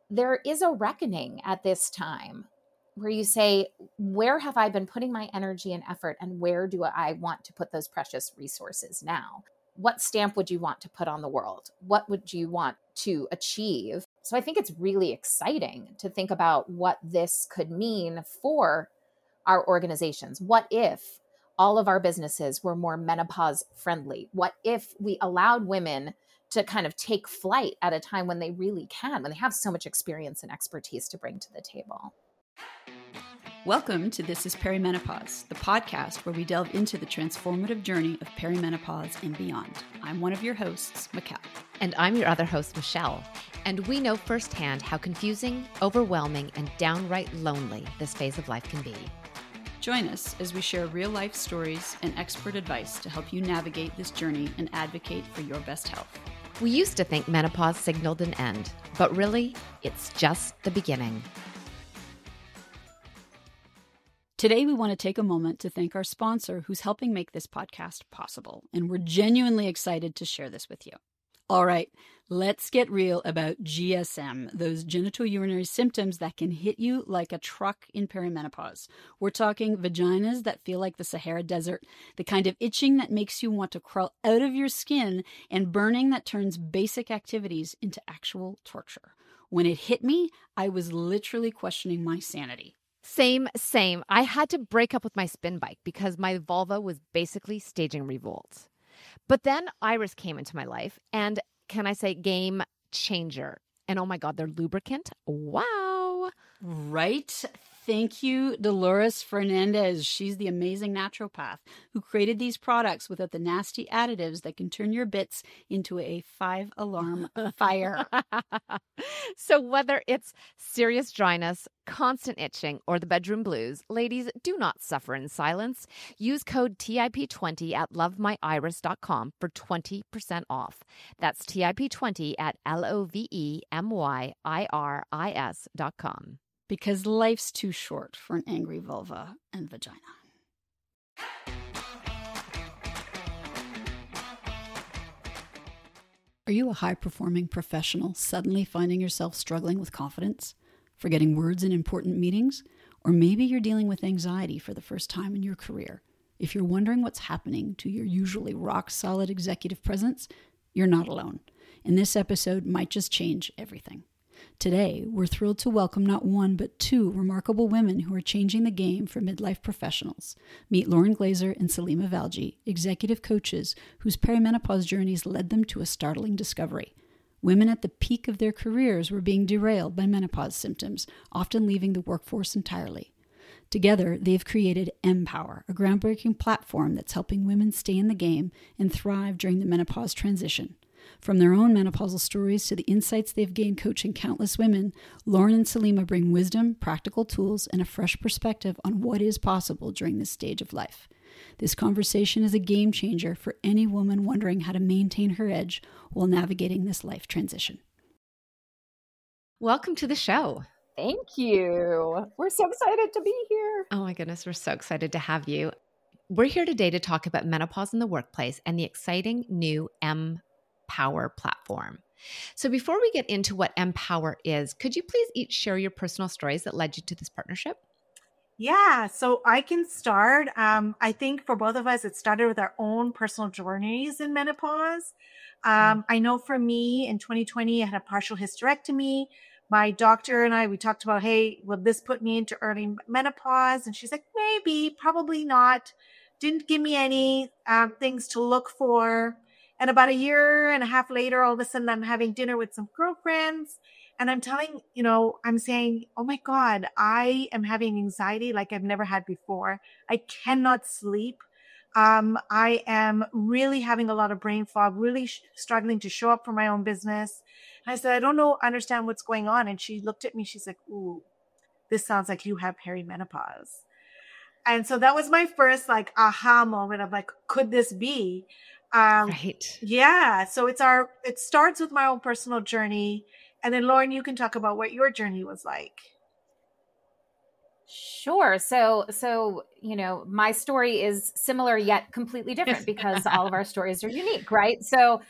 there is a reckoning at this time where you say, where have I been putting my energy and effort, and where do I want to put those precious resources now? What stamp would you want to put on the world? What would you want to achieve? So I think it's really exciting to think about what this could mean for our organizations. What if all of our businesses were more menopause friendly? What if we allowed women to kind of take flight at a time when they really can, when they have so much experience and expertise to bring to the table? Welcome to This is Perimenopause, the podcast where we delve into the transformative journey of perimenopause and beyond. I'm one of your hosts, Mikkel. And I'm your other host, Michelle. And we know firsthand how confusing, overwhelming, and downright lonely this phase of life can be. Join us as we share real-life stories and expert advice to help you navigate this journey and advocate for your best health. We used to think menopause signaled an end, but really, it's just the beginning. Today, we want to take a moment to thank our sponsor who's helping make this podcast possible, and we're genuinely excited to share this with you. All right, let's get real about GSM, those genitourinary symptoms that can hit you like a truck in perimenopause. We're talking vaginas that feel like the Sahara Desert, the kind of itching that makes you want to crawl out of your skin, and burning that turns basic activities into actual torture. When it hit me, I was literally questioning my sanity. Same. I had to break up with my spin bike because my vulva was basically staging revolt. But then Iris came into my life, and can I say game changer? And oh my God, their lubricant. Wow. Right? Thank you, Dolores Fernandez. She's the amazing naturopath who created these products without the nasty additives that can turn your bits into a 5-alarm fire. So whether it's serious dryness, constant itching, or the bedroom blues, ladies, do not suffer in silence. Use code TIP20 at lovemyiris.com for 20% off. That's TIP20 at LOVEMYIRIS.com. Because life's too short for an angry vulva and vagina. Are you a high-performing professional suddenly finding yourself struggling with confidence, forgetting words in important meetings? Or maybe you're dealing with anxiety for the first time in your career. If you're wondering what's happening to your usually rock-solid executive presence, you're not alone. And this episode might just change everything. Today, we're thrilled to welcome not one, but two remarkable women who are changing the game for midlife professionals. Meet Lauren Glazer and Salima Valji, executive coaches whose perimenopause journeys led them to a startling discovery. Women at the peak of their careers were being derailed by menopause symptoms, often leaving the workforce entirely. Together, they've created Empower, a groundbreaking platform that's helping women stay in the game and thrive during the menopause transition. From their own menopausal stories to the insights they've gained coaching countless women, Lauren and Salima bring wisdom, practical tools, and a fresh perspective on what is possible during this stage of life. This conversation is a game changer for any woman wondering how to maintain her edge while navigating this life transition. Welcome to the show. Thank you. We're so excited to be here. Oh my goodness, we're so excited to have you. We're here today to talk about menopause in the workplace and the exciting new Empower platform. So before we get into what Empower is, could you please each share your personal stories that led you to this partnership? Yeah, so I can start. I think for both of us, it started with our own personal journeys in menopause. I know for me in 2020, I had a partial hysterectomy. My doctor and I, we talked about, hey, will this put me into early menopause? And she's like, maybe, probably not. Didn't give me any things to look for. And about a year and a half later, all of a sudden, I'm having dinner with some girlfriends. And I'm saying, oh my God, I am having anxiety like I've never had before. I cannot sleep. I am really having a lot of brain fog, really struggling to show up for my own business. And I said, I don't understand what's going on. And she looked at me, she's like, ooh, this sounds like you have perimenopause. And so that was my first aha moment of could this be? Right. Yeah. So it starts with my own personal journey. And then Lauren, you can talk about what your journey was like. Sure. So, my story is similar yet completely different because all of our stories are unique, right? So,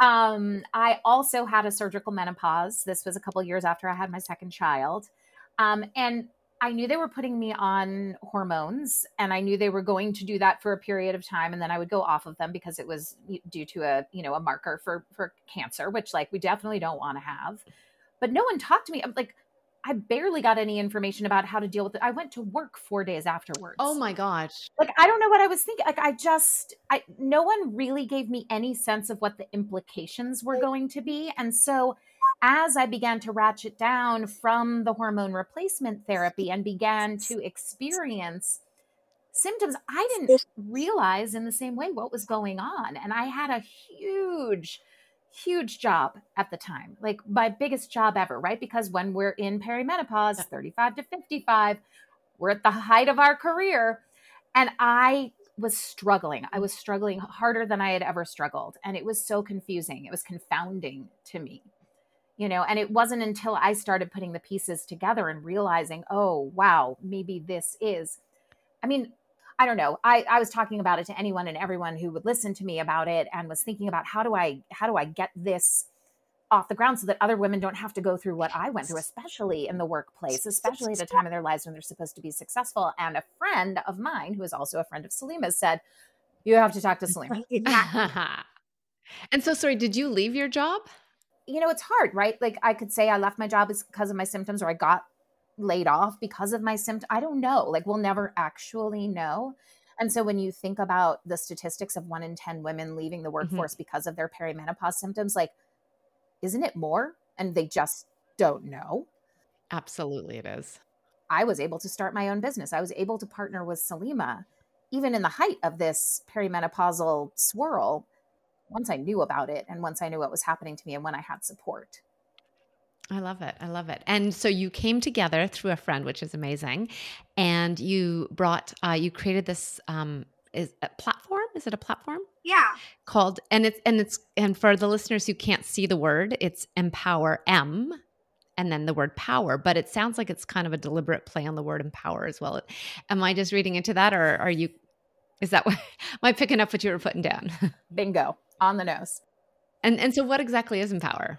I also had a surgical menopause. This was a couple years after I had my second child. And I knew they were putting me on hormones, and I knew they were going to do that for a period of time. And then I would go off of them because it was due to a marker for cancer, which like we definitely don't want to have. But no one talked to me. I'm like, I barely got any information about how to deal with it. I went to work 4 days afterwards. Oh my gosh. Like, I don't know what I was thinking. Like, no one really gave me any sense of what the implications were going to be. And so as I began to ratchet down from the hormone replacement therapy and began to experience symptoms, I didn't realize in the same way what was going on. And I had a huge job at the time, like my biggest job ever, right? Because when we're in perimenopause, 35 to 55, we're at the height of our career. And I was struggling. I was struggling harder than I had ever struggled. And it was so confusing. It was confounding to me, and it wasn't until I started putting the pieces together and realizing, oh, wow, maybe this is, I don't know. I was talking about it to anyone and everyone who would listen to me about it and was thinking about how do I get this off the ground so that other women don't have to go through what I went through, especially in the workplace, especially at a time in their lives when they're supposed to be successful. And a friend of mine, who is also a friend of Saleema's, said, you have to talk to Saleema. And so, sorry, did you leave your job? It's hard, right? Like I could say I left my job because of my symptoms, or I got laid off because of my symptoms. I don't know. Like we'll never actually know. And so when you think about the statistics of 1 in 10 women leaving the workforce because of their perimenopause symptoms, like, isn't it more? And they just don't know. Absolutely it is. I was able to start my own business. I was able to partner with Saleema, even in the height of this perimenopausal swirl, once I knew about it and once I knew what was happening to me and when I had support. I love it. I love it. And so you came together through a friend, which is amazing. And you created this, is a platform? Is it a platform? Yeah. Called, and for the listeners who can't see the word, it's Empower M and then the word power, but it sounds like it's kind of a deliberate play on the word empower as well. Am I just reading into that, or is that what, am I picking up what you were putting down? Bingo, on the nose. And so what exactly is Empower?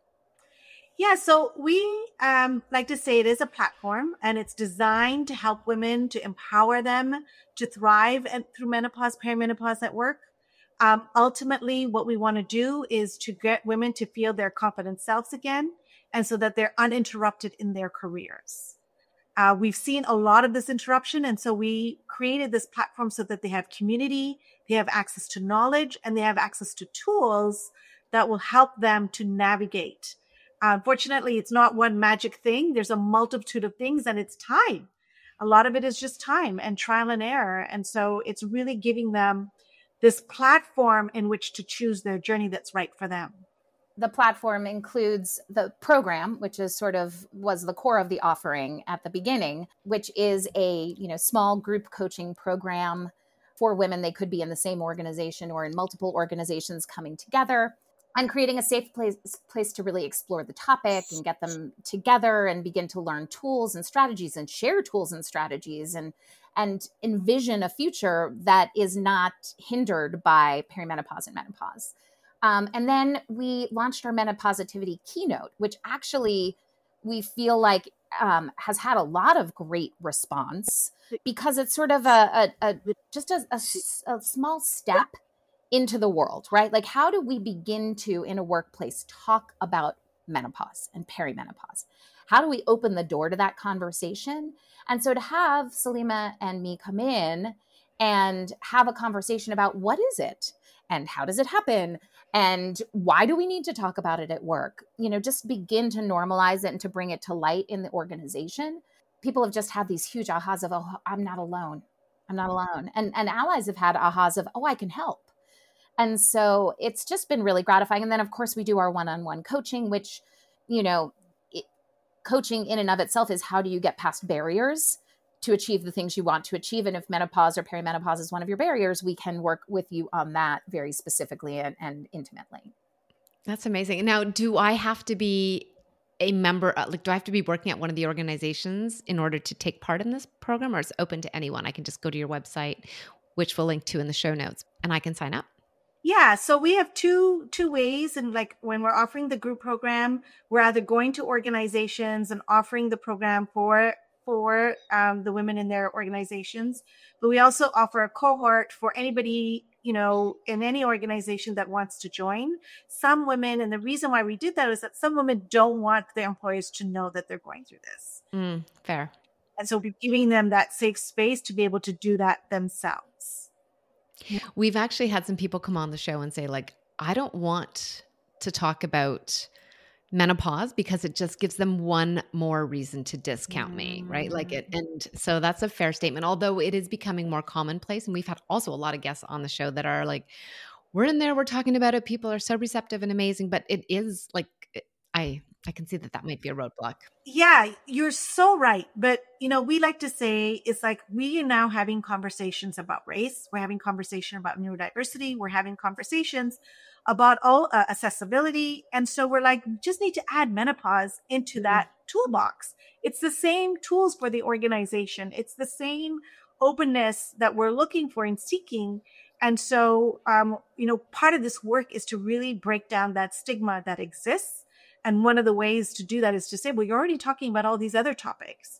Yeah, so we like to say it is a platform, and it's designed to help women, to empower them to thrive through menopause, perimenopause at work. Ultimately, what we want to do is to get women to feel their confident selves again, and so that they're uninterrupted in their careers. We've seen a lot of this interruption, and so we created this platform so that they have community, they have access to knowledge, and they have access to tools that will help them to navigate. Unfortunately, it's not one magic thing. There's a multitude of things, and it's time. A lot of it is just time and trial and error. And so it's really giving them this platform in which to choose their journey that's right for them. The platform includes the program, which is was the core of the offering at the beginning, which is a small group coaching program for women. They could be in the same organization or in multiple organizations coming together and creating a safe place to really explore the topic and get them together and begin to learn tools and strategies and share tools and strategies and envision a future that is not hindered by perimenopause and menopause. And then we launched our Menopositivity keynote, which actually we feel like has had a lot of great response because it's sort of just a small step into the world, right? Like, how do we begin to, in a workplace, talk about menopause and perimenopause? How do we open the door to that conversation? And so to have Saleema and me come in and have a conversation about what is it and how does it happen and why do we need to talk about it at work? Just begin to normalize it and to bring it to light in the organization. People have just had these huge ahas of, oh, I'm not alone. I'm not alone. And allies have had ahas of, oh, I can help. And so it's just been really gratifying. And then, of course, we do our one-on-one coaching, which, coaching in and of itself is how do you get past barriers to achieve the things you want to achieve. And if menopause or perimenopause is one of your barriers, we can work with you on that very specifically and intimately. That's amazing. Now, do I have to be a member, like, do I have to be working at one of the organizations in order to take part in this program, or it's open to anyone? I can just go to your website, which we'll link to in the show notes, and I can sign up. Yeah, so we have two ways, and like when we're offering the group program, we're either going to organizations and offering the program for the women in their organizations, but we also offer a cohort for anybody, you know, in any organization that wants to join. Some women, and the reason why we did that is that some women don't want their employers to know that they're going through this. Fair. And so we're giving them that safe space to be able to do that themselves. We've actually had some people come on the show and say, like, I don't want to talk about menopause because it just gives them one more reason to discount me, right? Like it, and so that's a fair statement, although it is becoming more commonplace. And we've had also a lot of guests on the show that are like, we're in there, we're talking about it. People are so receptive and amazing, but it is like, I can see that might be a roadblock. Yeah, you're so right. But, you know, we like to say it's like we are now having conversations about race. We're having conversation about neurodiversity. We're having conversations about all accessibility. And so we're like, we just need to add menopause into that toolbox. It's the same tools for the organization. It's the same openness that we're looking for and seeking. And so, you know, part of this work is to really break down that stigma that exists. And one of the ways to do that is to say, well, you're already talking about all these other topics.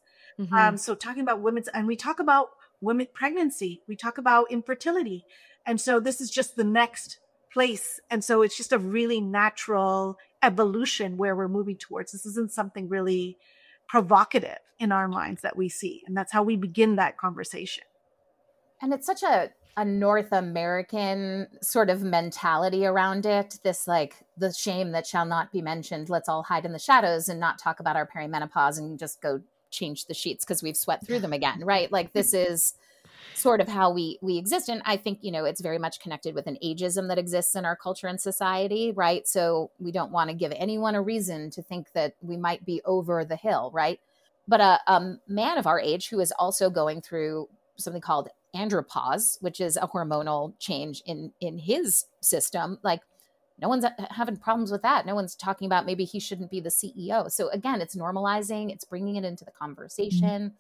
So talking about women's, and we talk about women pregnancy, we talk about infertility. And so this is just the next place. And so it's just a really natural evolution where we're moving towards. This isn't something really provocative in our minds that we see. And that's how we begin that conversation. And it's such a North American sort of mentality around it. This, like, the shame that shall not be mentioned. Let's all hide in the shadows and not talk about our perimenopause and just go change the sheets because we've sweat through them again, right? Like, this is sort of how we exist. And I think, you know, it's very much connected with an ageism that exists in our culture and society, right? So we don't want to give anyone a reason to think that we might be over the hill, right? But a man of our age who is also going through something called andropause, which is a hormonal change in his system, like, no one's having problems with that. No one's talking about maybe he shouldn't be the CEO. So again, it's normalizing, it's bringing it into the conversation.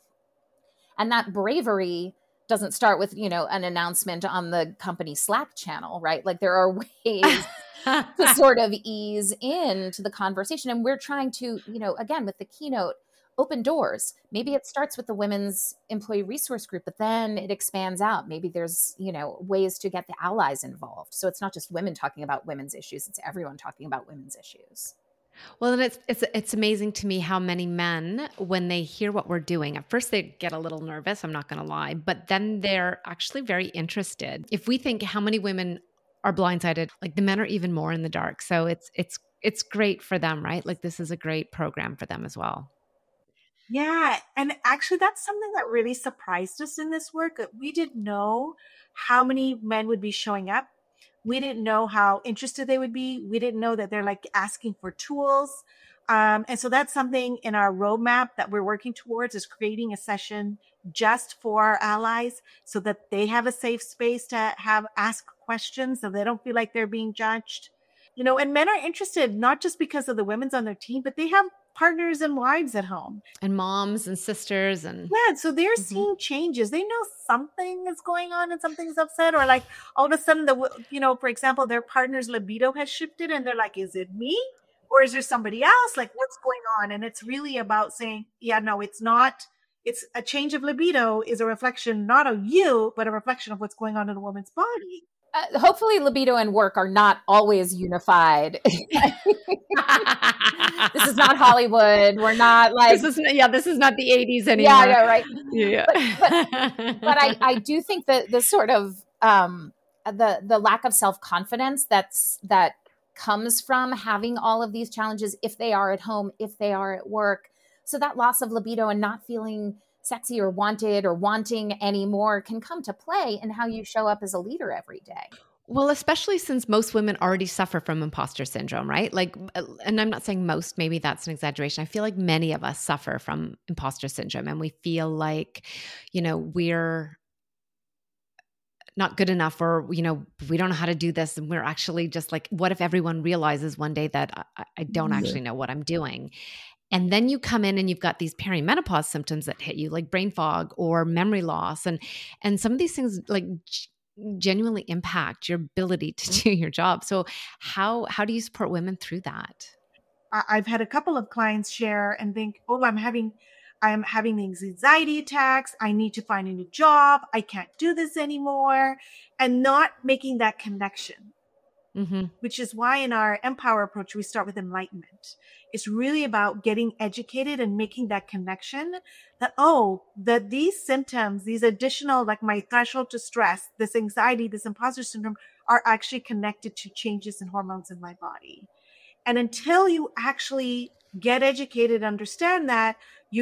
And that bravery doesn't start with, you know, an announcement on the company Slack channel, right? Like, there are ways to sort of ease into the conversation. And we're trying to, you know, again, with the keynote, open doors. Maybe it starts with the women's employee resource group, but then it expands out. Maybe there's, you know, ways to get the allies involved. So it's not just women talking about women's issues, it's everyone talking about women's issues. Well, and it's amazing to me how many men, when they hear what we're doing, at first they get a little nervous, I'm not going to lie, but then they're actually very interested. If we think how many women are blindsided, like, the men are even more in the dark. So it's great for them, right? Like, this is a great program for them as well. Yeah. And actually, that's something that really surprised us in this work. We didn't know how many men would be showing up. We didn't know how interested they would be. We didn't know that they're like asking for tools. And so that's something in our roadmap that we're working towards, is creating a session just for our allies so that they have a safe space to ask questions so they don't feel like they're being judged. You know, and men are interested not just because of the women's on their team, but they have partners and wives at home. And moms and sisters. And yeah, so they're seeing changes. They know something is going on and something's upset, or like all of a sudden, you know, for example, their partner's libido has shifted and they're like, is it me? Or is there somebody else? Like, what's going on? And it's really about saying, yeah, no, it's not. It's a change of libido is a reflection, not of you, but a reflection of what's going on in a woman's body. Hopefully libido and work are not always unified. This is not Hollywood. We're not like, this is not the 80s anymore. Yeah, right. Yeah. But I do think that the sort of the lack of self-confidence that comes from having all of these challenges, if they are at home, if they are at work. So that loss of libido and not feeling sexy or wanted or wanting anymore can come to play in how you show up as a leader every day. Well, especially since most women already suffer from imposter syndrome, right? Like, and I'm not saying most, maybe that's an exaggeration. I feel like many of us suffer from imposter syndrome, and we feel like, you know, we're not good enough, or, you know, we don't know how to do this. And we're actually just like, what if everyone realizes one day that I don't actually know what I'm doing? And then you come in and you've got these perimenopause symptoms that hit you, like brain fog or memory loss. And some of these things like genuinely impact your ability to do your job. So how do you support women through that? I've had a couple of clients share and think, oh, I'm having these anxiety attacks. I need to find a new job. I can't do this anymore. And not making that connection, which is why in our Empower approach, we start with enlightenment. It's really about getting educated and making that connection that, that these symptoms, these additional, like my threshold to stress, this anxiety, this imposter syndrome are actually connected to changes in hormones in my body. And until you actually get educated, understand that,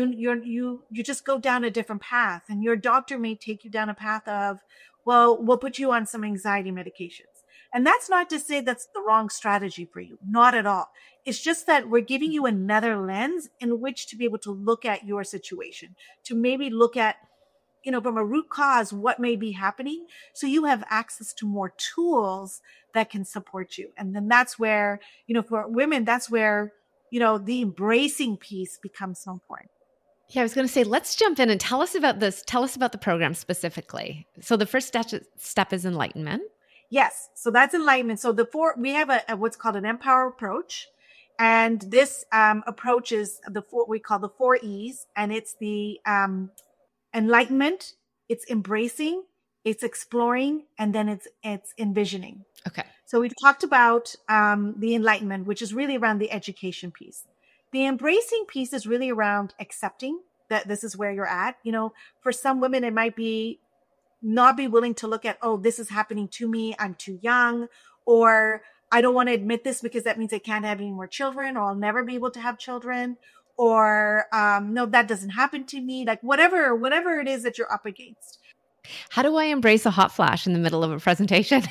you just go down a different path, and your doctor may take you down a path of, well, we'll put you on some anxiety medications. And that's not to say that's the wrong strategy for you. Not at all. It's just that we're giving you another lens in which to be able to look at your situation, to maybe look at, from a root cause, what may be happening. So you have access to more tools that can support you. And then that's where, for women, that's where, the embracing piece becomes so important. Yeah, I was going to say, let's jump in and tell us about this. Tell us about the program specifically. So the first step is enlightenment. Yes. So that's enlightenment. So we have a what's called an Empower approach. And this approach is we call the 4 E's. And it's the enlightenment, it's embracing, it's exploring, and then it's envisioning. Okay. So we've talked about the enlightenment, which is really around the education piece. The embracing piece is really around accepting that this is where you're at. For some women, it might be not be willing to look at, this is happening to me, I'm too young, or I don't want to admit this because that means I can't have any more children, or I'll never be able to have children, or no, that doesn't happen to me. Like whatever it is that you're up against. How do I embrace a hot flash in the middle of a presentation?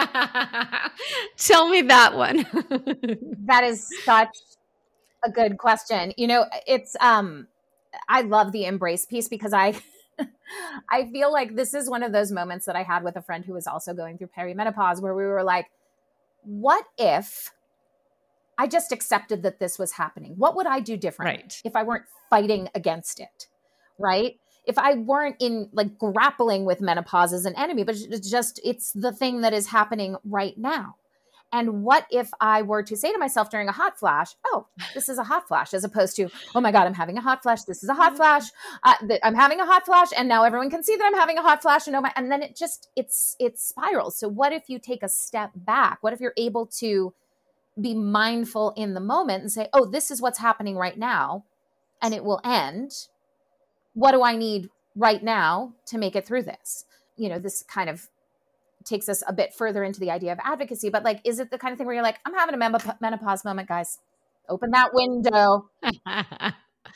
Tell me that one. That is such a good question. It's I love the embrace piece because I feel like this is one of those moments that I had with a friend who was also going through perimenopause, where we were like, what if I just accepted that this was happening? What would I do differently if I weren't fighting against it? Right? If I weren't in like grappling with menopause as an enemy, but it's the thing that is happening right now. And what if I were to say to myself during a hot flash, this is a hot flash, as opposed to, oh my God, I'm having a hot flash. This is a hot flash. I'm having a hot flash. And now everyone can see that I'm having a hot flash. And then it spirals. So what if you take a step back? What if you're able to be mindful in the moment and say, this is what's happening right now, and it will end. What do I need right now to make it through this? This kind of takes us a bit further into the idea of advocacy, but like, is it the kind of thing where you're like, I'm having a menopause moment, guys, open that window. And,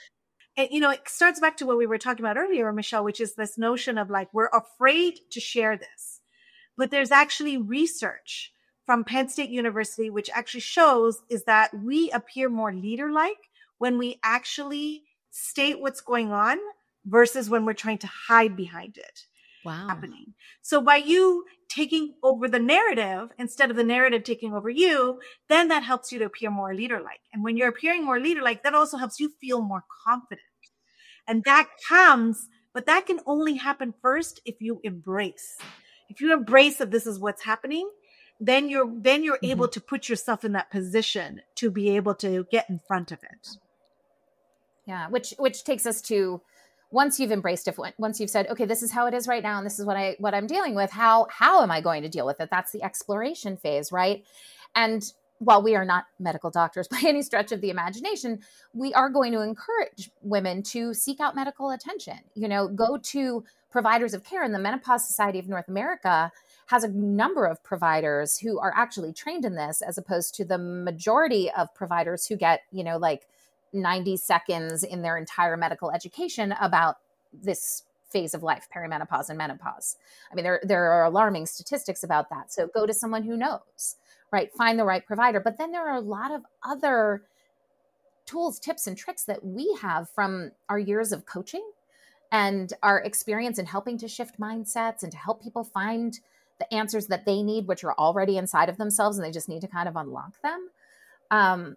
it starts back to what we were talking about earlier, Michelle, which is this notion of like, we're afraid to share this, but there's actually research from Penn State University, which actually shows is that we appear more leader-like when we actually state what's going on versus when we're trying to hide behind it. Wow. Happening. So by you taking over the narrative instead of the narrative taking over you, then that helps you to appear more leader-like. And when you're appearing more leader-like, that also helps you feel more confident. And that can only happen first if you embrace. If you embrace that this is what's happening, then you're able to put yourself in that position to be able to get in front of it. Yeah, which takes us to, once you've embraced it, once you've said, okay, this is how it is right now, and this is what I'm dealing with, how am I going to deal with it? That's the exploration phase, right? And while we are not medical doctors by any stretch of the imagination, we are going to encourage women to seek out medical attention. Go to providers of care. And the Menopause Society of North America has a number of providers who are actually trained in this, as opposed to the majority of providers who get, like 90 seconds in their entire medical education about this phase of life, perimenopause and menopause. I mean, there are alarming statistics about that. So go to someone who knows, right? Find the right provider. But then there are a lot of other tools, tips, and tricks that we have from our years of coaching and our experience in helping to shift mindsets and to help people find the answers that they need, which are already inside of themselves, and they just need to kind of unlock them.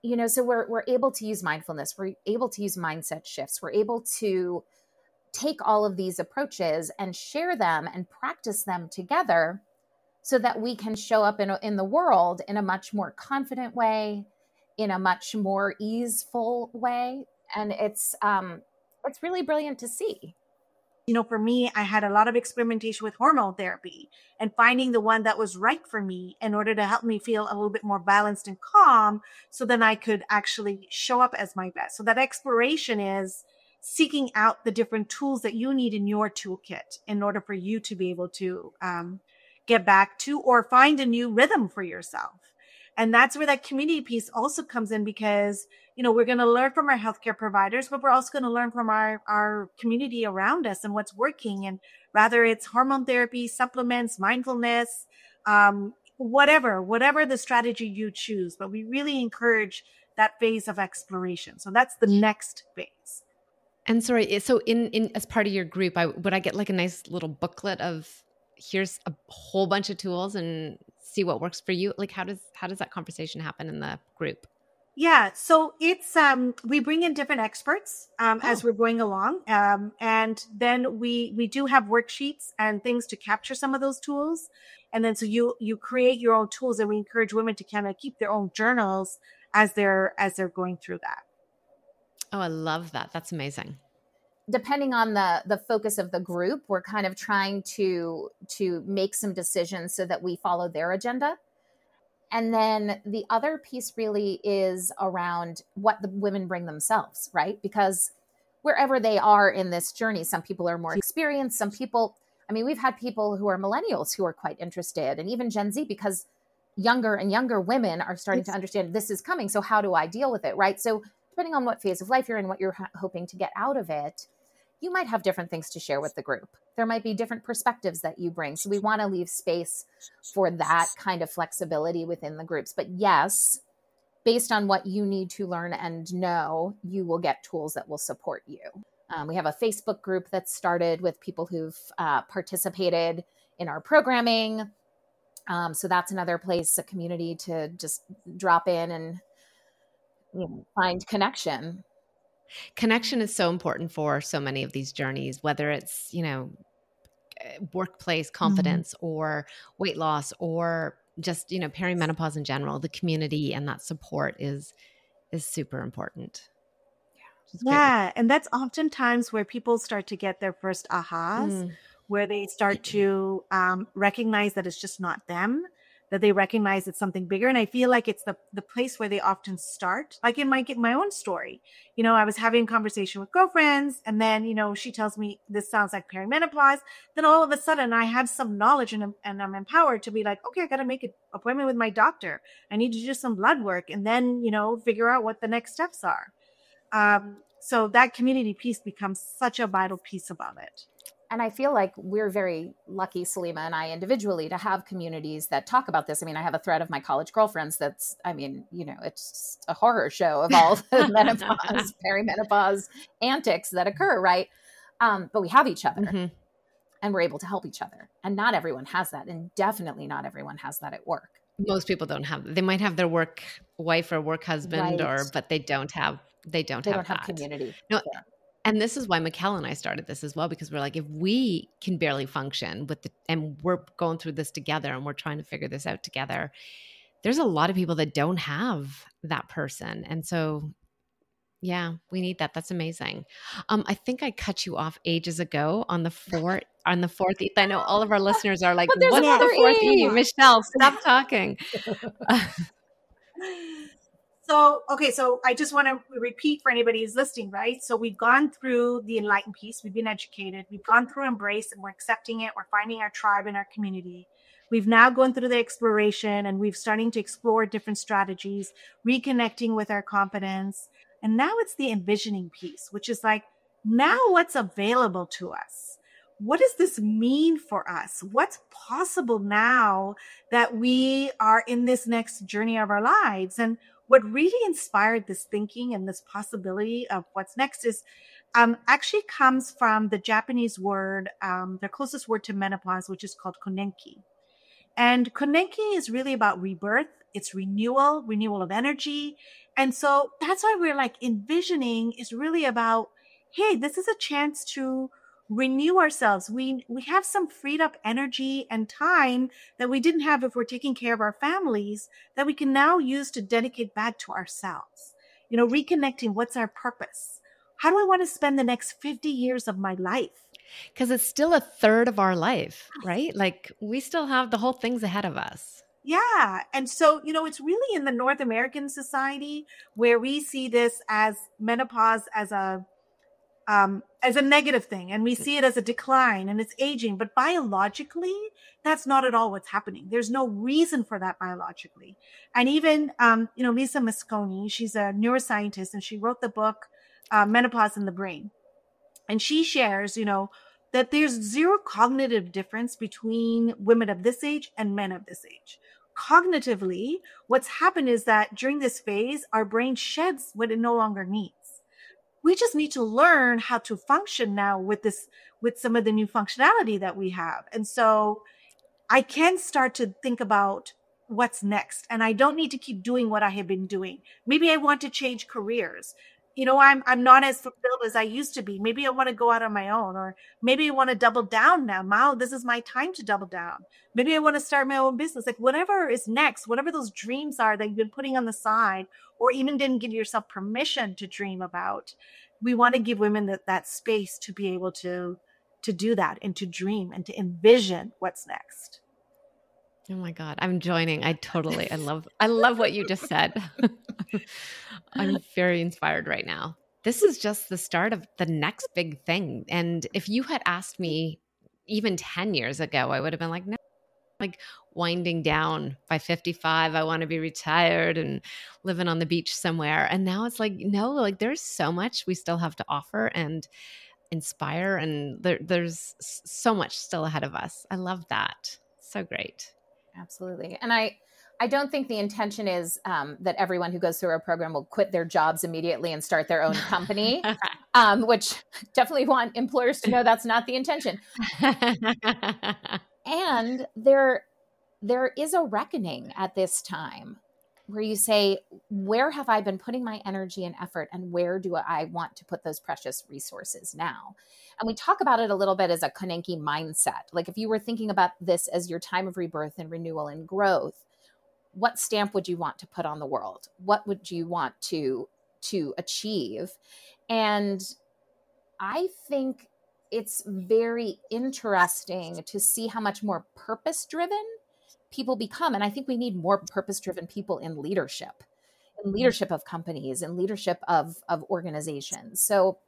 So we're able to use mindfulness. We're able to use mindset shifts. We're able to take all of these approaches and share them and practice them together so that we can show up in the world in a much more confident way, in a much more easeful way. And it's really brilliant to see. For me, I had a lot of experimentation with hormone therapy and finding the one that was right for me in order to help me feel a little bit more balanced and calm, so then I could actually show up as my best. So that exploration is seeking out the different tools that you need in your toolkit in order for you to be able to get back to or find a new rhythm for yourself. And that's where that community piece also comes in, because, we're going to learn from our healthcare providers, but we're also going to learn from our community around us and what's working. And whether it's hormone therapy, supplements, mindfulness, whatever the strategy you choose, but we really encourage that phase of exploration. So that's the next phase. And sorry, so in as part of your group, would I get like a nice little booklet of here's a whole bunch of tools and see what works for you? Like how does that conversation happen in the group? Yeah, so it's we bring in different experts as we're going along, and then we do have worksheets and things to capture some of those tools, and then so you create your own tools, and we encourage women to kind of keep their own journals as they're going through that. Oh, I love that. That's amazing. Depending on the focus of the group, we're kind of trying to make some decisions so that we follow their agenda. And then the other piece really is around what the women bring themselves, right? Because wherever they are in this journey, some people are more experienced, some people, we've had people who are millennials who are quite interested, and even Gen Z, because younger and younger women are starting to understand this is coming. So how do I deal with it, right? So depending on what phase of life you're in, what you're hoping to get out of it, you might have different things to share with the group. There might be different perspectives that you bring. So we want to leave space for that kind of flexibility within the groups. But yes, based on what you need to learn and know, you will get tools that will support you. We have a Facebook group that started with people who've participated in our programming. So that's another place, a community to just drop in and find connection. Connection is so important for so many of these journeys, whether it's, workplace confidence or weight loss or just, perimenopause in general. The community and that support is super important. Yeah. And that's oftentimes where people start to get their first ahas, where they start to recognize that it's just not them, that they recognize it's something bigger. And I feel like it's the place where they often start. Like in my own story, I was having a conversation with girlfriends, and then, she tells me this sounds like perimenopause. Then all of a sudden I have some knowledge and I'm empowered to be like, okay, I got to make an appointment with my doctor. I need to do some blood work and then, figure out what the next steps are. So that community piece becomes such a vital piece about it. And I feel like we're very lucky, Salima and I individually, to have communities that talk about this. I have a thread of my college girlfriends that's, it's a horror show of all the menopause, perimenopause antics that occur, right? But we have each other and we're able to help each other. And not everyone has that. And definitely not everyone has that at work. Most people don't have, they might have their work wife or work husband, but they don't have community. No. Yeah. And this is why Mikkel and I started this as well, because we're like, if we can barely function and we're going through this together and we're trying to figure this out together, there's a lot of people that don't have that person. And so, yeah, we need that. That's amazing. I think I cut you off ages ago on the fourth E. I know all of our listeners are like, what's the fourth E? Michelle, stop talking. So I just want to repeat for anybody who's listening, right? So we've gone through the enlightened piece. We've been educated. We've gone through embrace, and we're accepting it. We're finding our tribe and our community. We've now gone through the exploration, and we're starting to explore different strategies, reconnecting with our confidence. And now it's the envisioning piece, which is like, now what's available to us? What does this mean for us? What's possible now that we are in this next journey of our lives? And what really inspired this thinking and this possibility of what's next is actually comes from the Japanese word, their closest word to menopause, which is called konenki. And konenki is really about rebirth it's renewal of energy. And so that's why we're like envisioning is really about, hey, this is a chance to renew ourselves. We have some freed up energy and time that we didn't have if we're taking care of our families that we can now use to dedicate back to ourselves. Reconnecting, what's our purpose? How do I want to spend the next 50 years of my life? Because it's still a third of our life, right? Like we still have the whole thing's ahead of us. Yeah. And so, it's really in the North American society where we see this as menopause as a negative thing, and we see it as a decline and it's aging. But biologically, that's not at all what's happening. There's no reason for that biologically. And even, Lisa Mosconi, she's a neuroscientist, and she wrote the book, Menopause in the Brain. And she shares, that there's zero cognitive difference between women of this age and men of this age. Cognitively, what's happened is that during this phase, our brain sheds what it no longer needs. We just need to learn how to function now with some of the new functionality that we have. And so I can start to think about what's next. And I don't need to keep doing what I have been doing. Maybe I want to change careers. I'm not as fulfilled as I used to be. Maybe I want to go out on my own, or maybe I want to double down now. Now, this is my time to double down. Maybe I want to start my own business. Like whatever is next, whatever those dreams are that you've been putting on the side, or even didn't give yourself permission to dream about. We want to give women that space to be able to do that and to dream and to envision what's next. Oh my God, I'm joining. I love what you just said. I'm very inspired right now. This is just the start of the next big thing. And if you had asked me even 10 years ago, I would have been like, no, like winding down by 55. I want to be retired and living on the beach somewhere. And now it's like, no, like there's so much we still have to offer and inspire. And there's so much still ahead of us. I love that. So great. Absolutely. And I don't think the intention is that everyone who goes through our program will quit their jobs immediately and start their own company, which definitely want employers to know that's not the intention. And there is a reckoning at this time where you say, where have I been putting my energy and effort, and where do I want to put those precious resources now? And we talk about it a little bit as a Konenki mindset. Like if you were thinking about this as your time of rebirth and renewal and growth, what stamp would you want to put on the world? What would you want to achieve? And I think it's very interesting to see how much more purpose-driven people become. And I think we need more purpose-driven people in leadership of companies, and leadership of organizations. So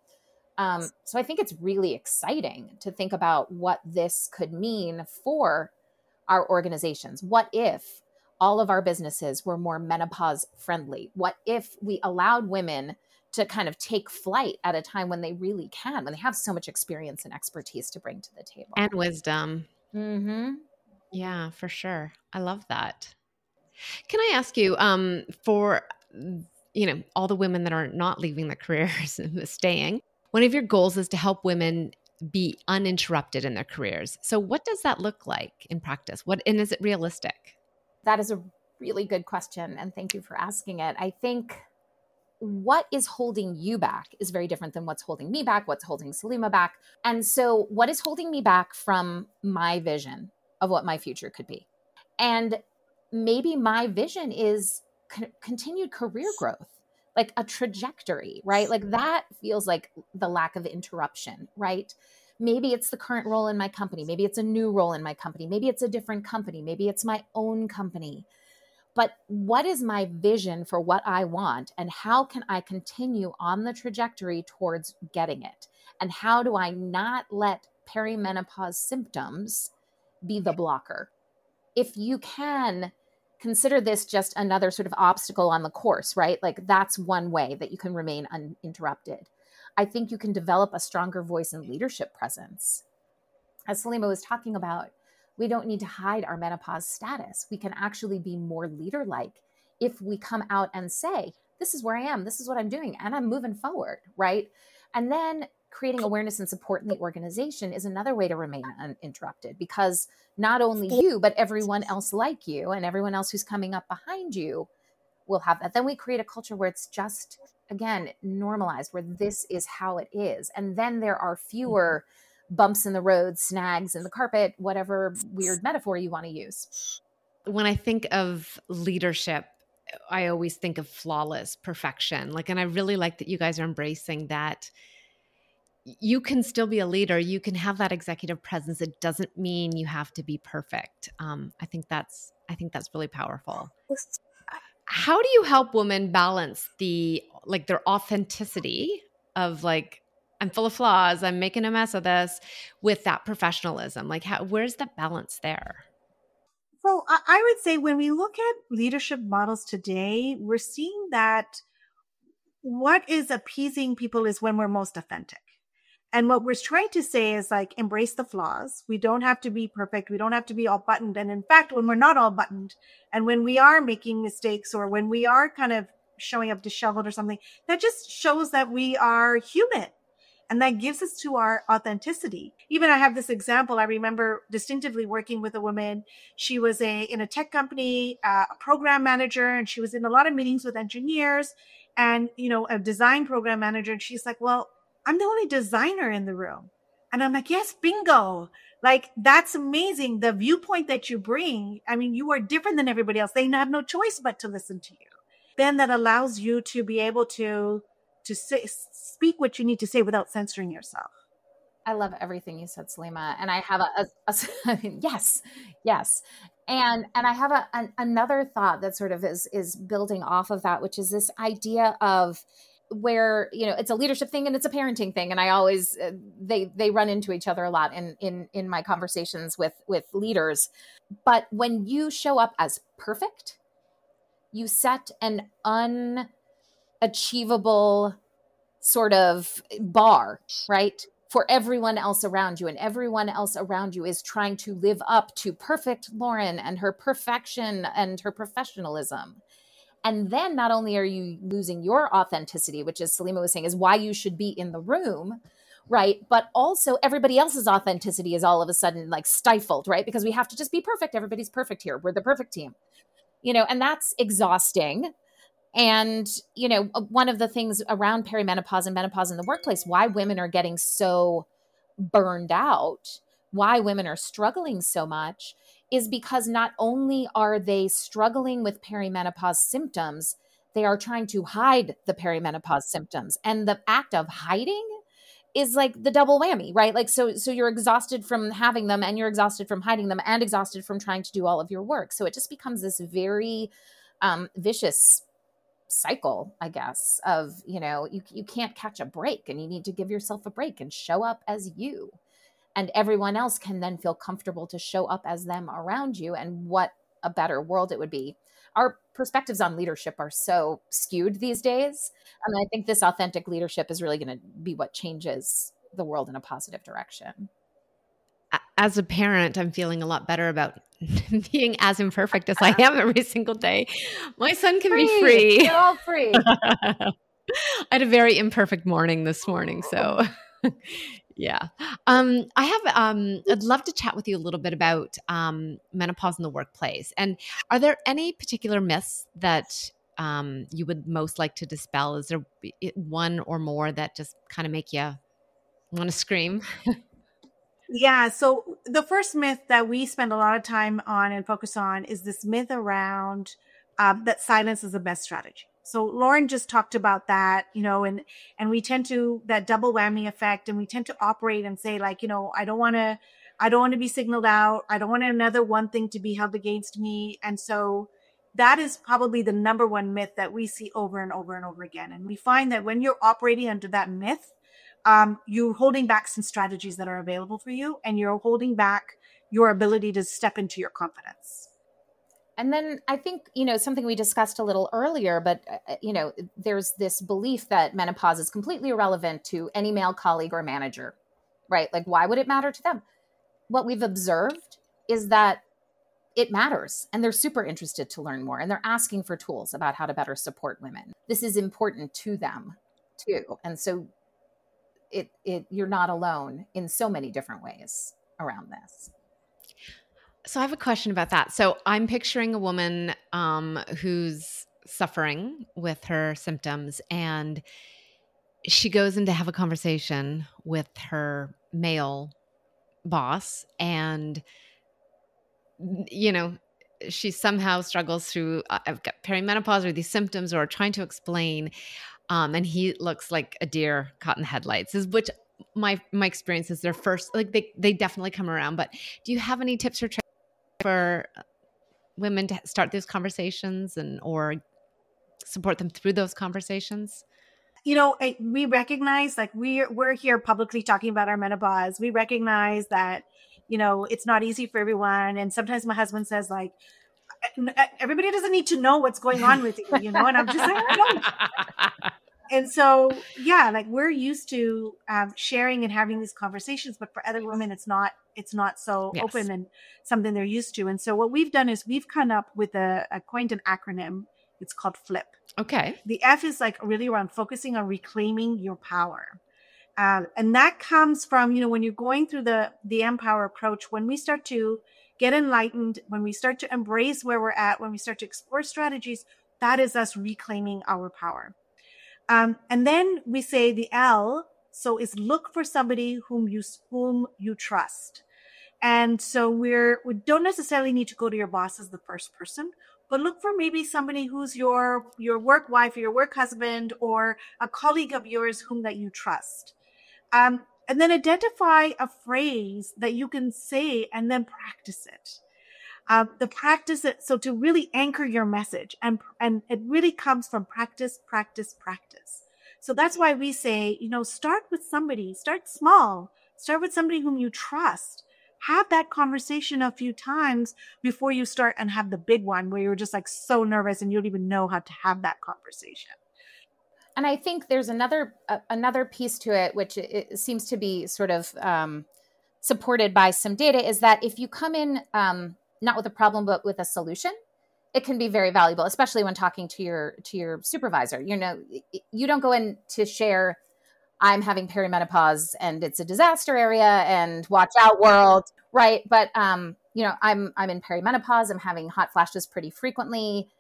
I think it's really exciting to think about what this could mean for our organizations. What if all of our businesses were more menopause friendly? What if we allowed women to kind of take flight at a time when they really can, when they have so much experience and expertise to bring to the table? And wisdom. Mm-hmm. Yeah, for sure. I love that. Can I ask you, for, all the women that are not leaving their careers and staying, one of your goals is to help women be uninterrupted in their careers. So what does that look like in practice? And is it realistic? That is a really good question. And thank you for asking it. I think what is holding you back is very different than what's holding me back, what's holding Salima back. And so what is holding me back from my vision of what my future could be? And maybe my vision is continued career growth, like a trajectory, right? Like that feels like the lack of interruption, right? Maybe it's the current role in my company. Maybe it's a new role in my company. Maybe it's a different company. Maybe it's my own company. But what is my vision for what I want, and how can I continue on the trajectory towards getting it? And how do I not let perimenopause symptoms be the blocker? If you can consider this just another sort of obstacle on the course, right? Like that's one way that you can remain uninterrupted. I think you can develop a stronger voice and leadership presence. As Salima was talking about, we don't need to hide our menopause status. We can actually be more leader-like if we come out and say, this is where I am, this is what I'm doing, and I'm moving forward, right? And then creating awareness and support in the organization is another way to remain uninterrupted, because not only you, but everyone else like you and everyone else who's coming up behind you will have that. Then we create a culture where it's just, again, normalized, where this is how it is. And then there are fewer bumps in the road, snags in the carpet, whatever weird metaphor you want to use. When I think of leadership, I always think of flawless perfection. And I really like that you guys are embracing that. You can still be a leader. You can have that executive presence. It doesn't mean you have to be perfect. I think that's really powerful. How do you help women balance their authenticity of I'm full of flaws, I'm making a mess of this, with that professionalism? Where's the balance there? So I would say when we look at leadership models today, we're seeing that what is appeasing people is when we're most authentic. And what we're trying to say is embrace the flaws. We don't have to be perfect. We don't have to be all buttoned. And in fact, when we're not all buttoned and when we are making mistakes or when we are kind of showing up disheveled or something, that just shows that we are human. And that gives us to our authenticity. Even I have this example. I remember distinctively working with a woman. She was in a tech company, a program manager, and she was in a lot of meetings with engineers and, a design program manager. And she's like, well, I'm the only designer in the room. And I'm like, yes, bingo. That's amazing. The viewpoint that you bring, you are different than everybody else. They have no choice but to listen to you. Then that allows you to be able to speak what you need to say without censoring yourself. I love everything you said, Saleema. And I have yes. And I have another thought that sort of is building off of that, which is this idea of where, it's a leadership thing and it's a parenting thing. And I always, they run into each other a lot in my conversations with leaders. But when you show up as perfect, you set an unachievable sort of bar, right? For everyone else around you. And everyone else around you is trying to live up to perfect Lauren and her perfection and her professionalism. And then not only are you losing your authenticity, which, as Saleema was saying, is why you should be in the room, right? But also everybody else's authenticity is all of a sudden stifled, right? Because we have to just be perfect. Everybody's perfect here. We're the perfect team, and that's exhausting. And, one of the things around perimenopause and menopause in the workplace, why women are getting so burned out, why women are struggling so much, is because not only are they struggling with perimenopause symptoms, they are trying to hide the perimenopause symptoms. And the act of hiding is the double whammy, right? So you're exhausted from having them and you're exhausted from hiding them and exhausted from trying to do all of your work. So it just becomes this very vicious cycle, I guess, of, you can't catch a break and you need to give yourself a break and show up as you. And everyone else can then feel comfortable to show up as them around you. And what a better world it would be. Our perspectives on leadership are so skewed these days. And I think this authentic leadership is really going to be what changes the world in a positive direction. As a parent, I'm feeling a lot better about being as imperfect as I am every single day. My son can be free. They're all free. I had a very imperfect morning this morning. So yeah. I'd love to chat with you a little bit about menopause in the workplace. And are there any particular myths that you would most like to dispel? Is there one or more that just kind of make you want to scream? Yeah. So the first myth that we spend a lot of time on and focus on is this myth around that silence is the best strategy. So Lauren just talked about that, and we tend to, that double whammy effect, and we tend to operate and say I don't want to be signaled out. I don't want another one thing to be held against me. And so that is probably the number one myth that we see over and over and over again. And we find that when you're operating under that myth, you're holding back some strategies that are available for you, and you're holding back your ability to step into your confidence. And then I think, something we discussed a little earlier, but, there's this belief that menopause is completely irrelevant to any male colleague or manager, right? Why would it matter to them? What we've observed is that it matters, and they're super interested to learn more, and they're asking for tools about how to better support women. This is important to them too. And so you're not alone in so many different ways around this. So I have a question about that. So I'm picturing a woman who's suffering with her symptoms, and she goes in to have a conversation with her male boss, and she somehow struggles through I've got perimenopause or these symptoms, or trying to explain, and he looks like a deer caught in the headlights, which my experience is their first, like they definitely come around. But do you have any tips or tricks for women to start those conversations or support them through those conversations? We recognize, like, we're here publicly talking about our menopause. We recognize that, it's not easy for everyone. And sometimes my husband says, like, everybody doesn't need to know what's going on with you, and I'm just like, I don't. And so, yeah, like, we're used to sharing and having these conversations, but for other women, it's not so Yes. open and something they're used to. And so what we've done is we've come up with coined an acronym. It's called FLIP. Okay. The F is like really around focusing on reclaiming your power. And that comes from, when you're going through the Empower approach, when we start to get enlightened, when we start to embrace where we're at, when we start to explore strategies, that is us reclaiming our power. And then we say the L, so is look for somebody whom you trust. And so we don't necessarily need to go to your boss as the first person, but look for maybe somebody who's your work wife or your work husband or a colleague of yours whom that you trust. And then identify a phrase that you can say and then practice it. So to really anchor your message, and it really comes from practice, practice, practice. So that's why we say, start with somebody, start small, start with somebody whom you trust. Have that conversation a few times before you start and have the big one where you're just like so nervous and you don't even know how to have that conversation. And I think there's another piece to it, which it seems to be sort of supported by some data, is that if you come in not with a problem, but with a solution, it can be very valuable, especially when talking to your supervisor. You don't go in to share, I'm having perimenopause and it's a disaster area and watch out world, right? But I'm in perimenopause. I'm having hot flashes pretty frequently.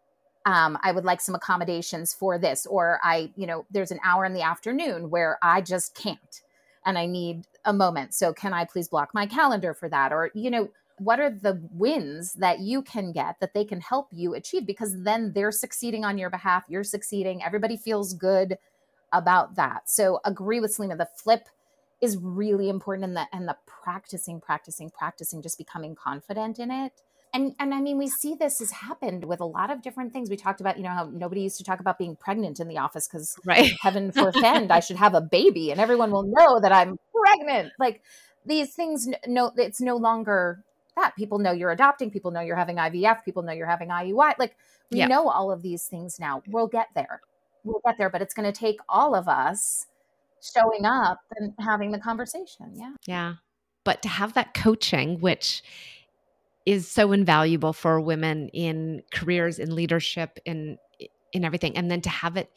I would like some accommodations for this, or there's an hour in the afternoon where I just can't, and I need a moment. So can I please block my calendar for that? Or what are the wins that you can get that they can help you achieve? Because then they're succeeding on your behalf. You're succeeding. Everybody feels good about that. So agree with Salima. The flip is really important, and the practicing, just becoming confident in it. And I mean, we see this has happened with a lot of different things. We talked about, how nobody used to talk about being pregnant in the office because right. Heaven forfend, I should have a baby and everyone will know that I'm pregnant. Like these things, no, it's no longer that. People know you're adopting. People know you're having IVF. People know you're having IUI. Like we know all of these things now. We'll get there, but it's going to take all of us showing up and having the conversation. Yeah. Yeah. But to have that coaching, which is so invaluable for women in careers, in leadership, in everything. And then to have it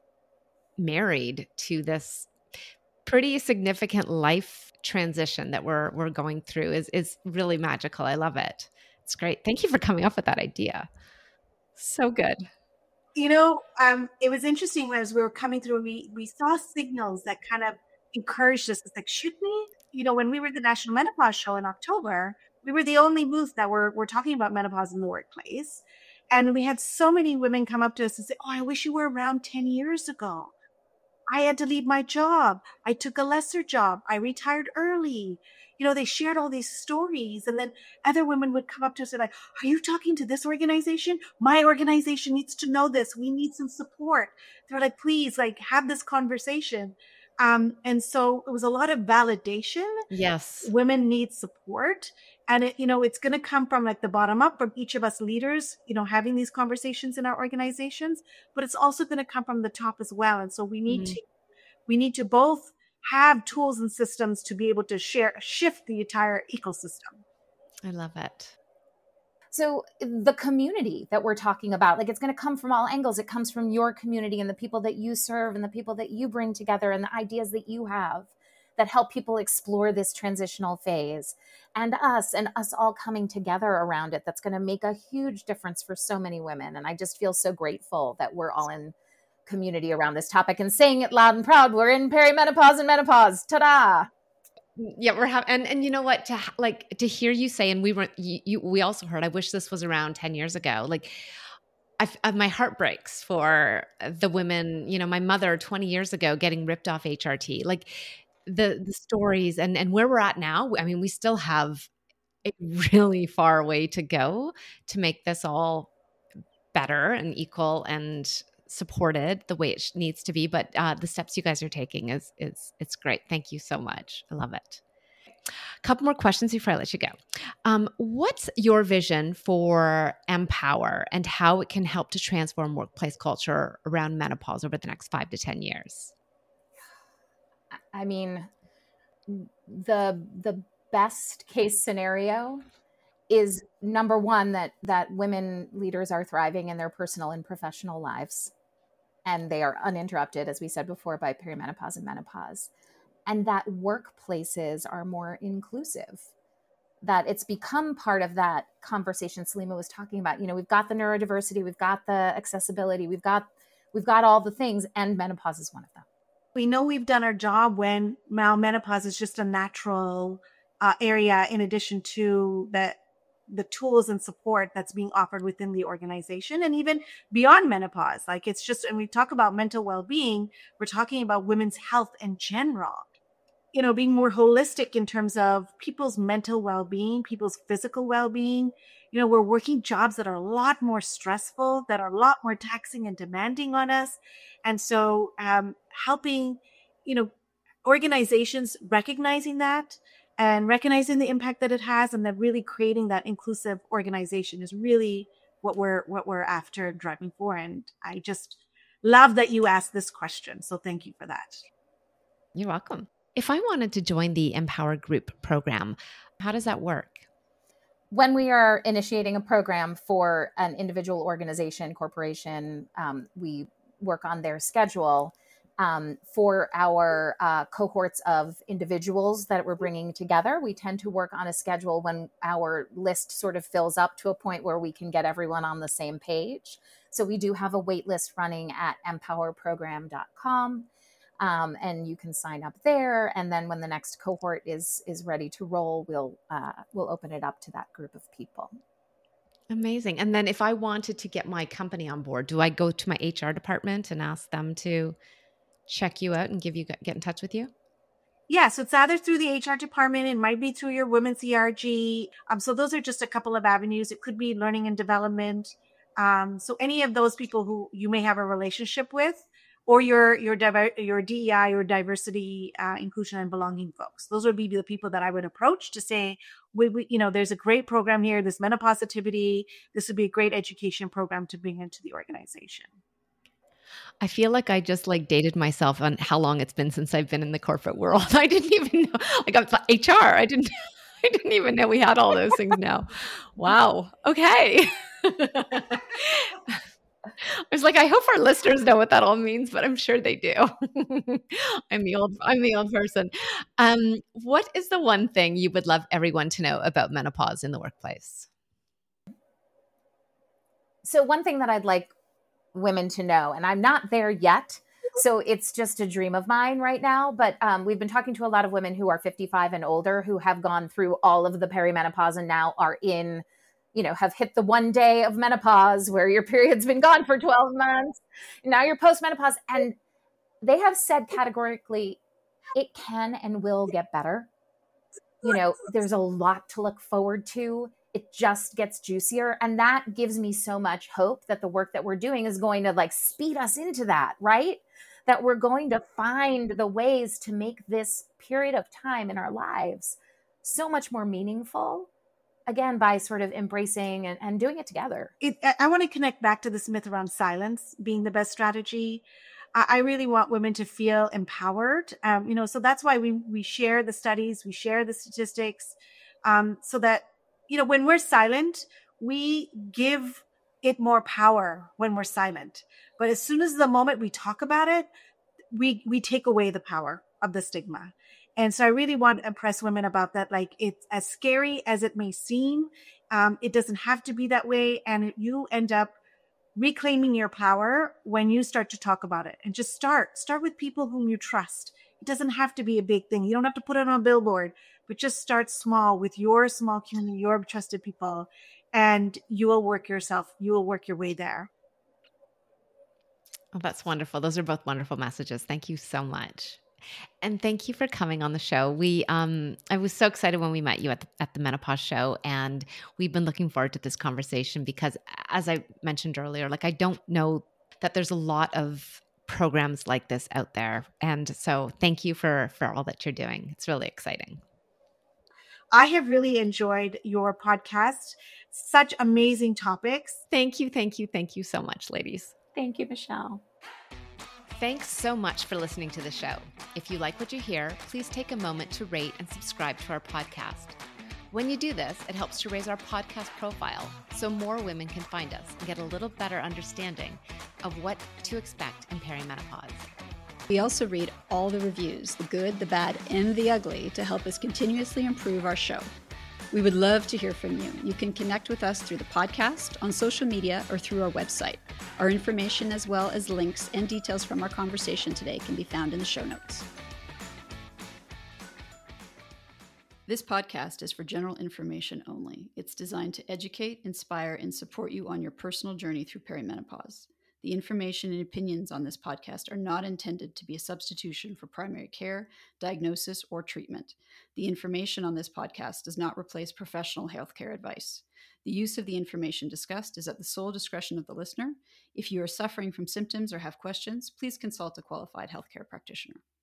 married to this pretty significant life transition that we're going through is really magical. I love it. It's great. Thank you for coming up with that idea. So good. It was interesting as we were coming through, we saw signals that kind of encouraged us. It's like, should we, when we were at the National Menopause Show in October, we were the only booth that were talking about menopause in the workplace. And we had so many women come up to us and say, oh, I wish you were around 10 years ago. I had to leave my job. I took a lesser job. I retired early. They shared all these stories. And then other women would come up to us and like, are you talking to this organization? My organization needs to know this. We need some support. They're like, please, like, have this conversation. And so it was a lot of validation. Yes. Women need support. And it's going to come from like the bottom up, from each of us leaders, having these conversations in our organizations, but it's also going to come from the top as well. And so we need to both have tools and systems to be able to shift the entire ecosystem. I love it. So the community that we're talking about, like, it's going to come from all angles. It comes from your community and the people that you serve and the people that you bring together and the ideas that you have that help people explore this transitional phase, and us all coming together around it. That's going to make a huge difference for so many women. And I just feel so grateful that we're all in community around this topic and saying it loud and proud. We're in perimenopause and menopause. Ta-da! Yeah, we're having, and you know what, to hear you say, and we also heard, I wish this was around 10 years ago. Like, my heart breaks for the women, my mother 20 years ago getting ripped off HRT, like the stories and where we're at now. I mean, we still have a really far way to go to make this all better and equal and supported the way it needs to be. But the steps you guys are taking it's great. Thank you so much. I love it. A couple more questions before I let you go. What's your vision for Empower and how it can help to transform workplace culture around menopause over the next 5 to 10 years? I mean, the best case scenario is, number one, that women leaders are thriving in their personal and professional lives, and they are uninterrupted, as we said before, by perimenopause and menopause, and that workplaces are more inclusive, that it's become part of that conversation Salima was talking about. We've got the neurodiversity, we've got the accessibility, we've got all the things, and menopause is one of them. We know we've done our job when menopause is just a natural area, in addition to the tools and support that's being offered within the organization, and even beyond menopause. Like, it's just, and we talk about mental well-being, we're talking about women's health in general, being more holistic in terms of people's mental well-being, people's physical well-being. We're working jobs that are a lot more stressful, that are a lot more taxing and demanding on us. And so helping, organizations recognizing that and recognizing the impact that it has, and then really creating that inclusive organization is really what we're after, driving for. And I just love that you asked this question. So thank you for that. You're welcome. If I wanted to join the Empower Group program, how does that work? When we are initiating a program for an individual organization, corporation, we work on their schedule. For our cohorts of individuals that we're bringing together, we tend to work on a schedule when our list sort of fills up to a point where we can get everyone on the same page. So we do have a wait list running at empowerprogram.com. And you can sign up there. And then when the next cohort is ready to roll, we'll open it up to that group of people. Amazing. And then if I wanted to get my company on board, do I go to my HR department and ask them to check you out and get in touch with you? Yeah, so it's either through the HR department, it might be through your women's ERG. So those are just a couple of avenues. It could be learning and development. So any of those people who you may have a relationship with, or your DEI or diversity, inclusion and belonging folks. Those would be the people that I would approach to say, there's a great program here, this menopositivity. This would be a great education program to bring into the organization. I feel like I just dated myself on how long it's been since I've been in the corporate world. I didn't even know, I'm HR. I didn't even know we had all those things now. Wow. Okay. I was like, I hope our listeners know what that all means, but I'm sure they do. I'm the old person. What is the one thing you would love everyone to know about menopause in the workplace? So one thing that I'd like women to know, and I'm not there yet, so it's just a dream of mine right now, but we've been talking to a lot of women who are 55 and older who have gone through all of the perimenopause and now are in, have hit the one day of menopause where your period's been gone for 12 months. Now you're postmenopause. And they have said categorically, it can and will get better. There's a lot to look forward to. It just gets juicier. And that gives me so much hope that the work that we're doing is going to speed us into that, right? That we're going to find the ways to make this period of time in our lives so much more meaningful, again, by sort of embracing and doing it together. I want to connect back to this myth around silence being the best strategy. I really want women to feel empowered. So that's why we share the studies, we share the statistics, so that, when we're silent, we give it more power when we're silent. But as soon as the moment we talk about it, we take away the power of the stigma. And so I really want to impress women about that. Like, it's as scary as it may seem. It doesn't have to be that way. And you end up reclaiming your power when you start to talk about it, and just start with people whom you trust. It doesn't have to be a big thing. You don't have to put it on a billboard, but just start small with your small community, your trusted people, and you will work your way there. Oh, that's wonderful. Those are both wonderful messages. Thank you so much. And thank you for coming on the show. I was so excited when we met you at the Menopause Show, and we've been looking forward to this conversation because, as I mentioned earlier, like, I don't know that there's a lot of programs like this out there. And so thank you for all that you're doing. It's really exciting. I have really enjoyed your podcast. Such amazing topics. Thank you so much, ladies. Thank you, Michelle. Thanks so much for listening to the show. If you like what you hear, please take a moment to rate and subscribe to our podcast. When you do this, it helps to raise our podcast profile so more women can find us and get a little better understanding of what to expect in perimenopause. We also read all the reviews, the good, the bad, and the ugly, to help us continuously improve our show. We would love to hear from you. You can connect with us through the podcast, on social media, or through our website. Our information, as well as links and details from our conversation today, can be found in the show notes. This podcast is for general information only. It's designed to educate, inspire, and support you on your personal journey through perimenopause. The information and opinions on this podcast are not intended to be a substitution for primary care, diagnosis, or treatment. The information on this podcast does not replace professional healthcare advice. The use of the information discussed is at the sole discretion of the listener. If you are suffering from symptoms or have questions, please consult a qualified healthcare practitioner.